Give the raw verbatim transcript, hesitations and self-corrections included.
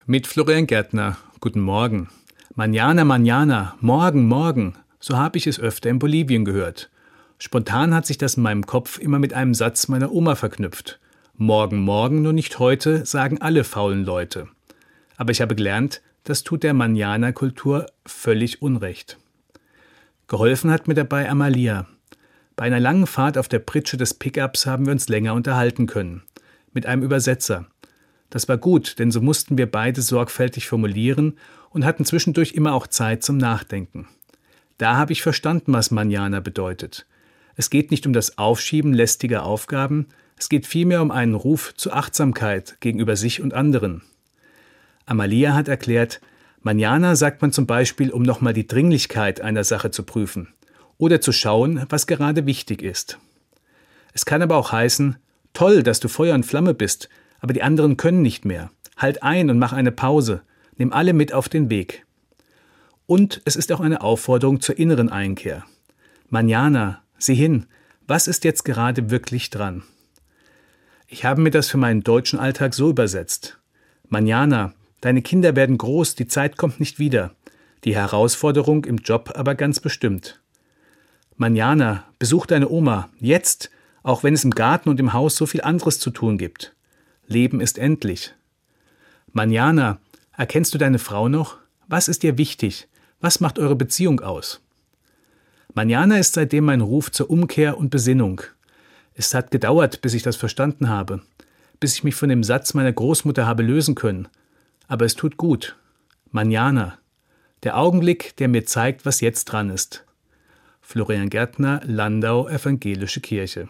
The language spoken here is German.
Mit Florian Gärtner. Guten Morgen. Mañana, mañana, morgen, morgen. So habe ich es öfter in Bolivien gehört. Spontan hat sich das in meinem Kopf immer mit einem Satz meiner Oma verknüpft. Morgen, morgen, nur nicht heute, sagen alle faulen Leute. Aber ich habe gelernt, das tut der Mañana-Kultur völlig Unrecht. Geholfen hat mir dabei Amalia. Bei einer langen Fahrt auf der Pritsche des Pickups haben wir uns länger unterhalten können. Mit einem Übersetzer. Das war gut, denn so mussten wir beide sorgfältig formulieren und hatten zwischendurch immer auch Zeit zum Nachdenken. Da habe ich verstanden, was Mañana bedeutet. Es geht nicht um das Aufschieben lästiger Aufgaben, es geht vielmehr um einen Ruf zur Achtsamkeit gegenüber sich und anderen. Amalia hat erklärt, Mañana sagt man zum Beispiel, um nochmal die Dringlichkeit einer Sache zu prüfen oder zu schauen, was gerade wichtig ist. Es kann aber auch heißen, toll, dass du Feuer und Flamme bist, aber die anderen können nicht mehr. Halt ein und mach eine Pause. Nimm alle mit auf den Weg. Und es ist auch eine Aufforderung zur inneren Einkehr. Mañana, sieh hin, was ist jetzt gerade wirklich dran? Ich habe mir das für meinen deutschen Alltag so übersetzt. Mañana, deine Kinder werden groß, die Zeit kommt nicht wieder. Die Herausforderung im Job aber ganz bestimmt. Mañana, besuch deine Oma, jetzt, auch wenn es im Garten und im Haus so viel anderes zu tun gibt. Leben ist endlich. Mañana, erkennst du deine Frau noch? Was ist dir wichtig? Was macht eure Beziehung aus? Mañana ist seitdem mein Ruf zur Umkehr und Besinnung. Es hat gedauert, bis ich das verstanden habe, bis ich mich von dem Satz meiner Großmutter habe lösen können. Aber es tut gut. Mañana, der Augenblick, der mir zeigt, was jetzt dran ist. Florian Gärtner, Landau, Evangelische Kirche.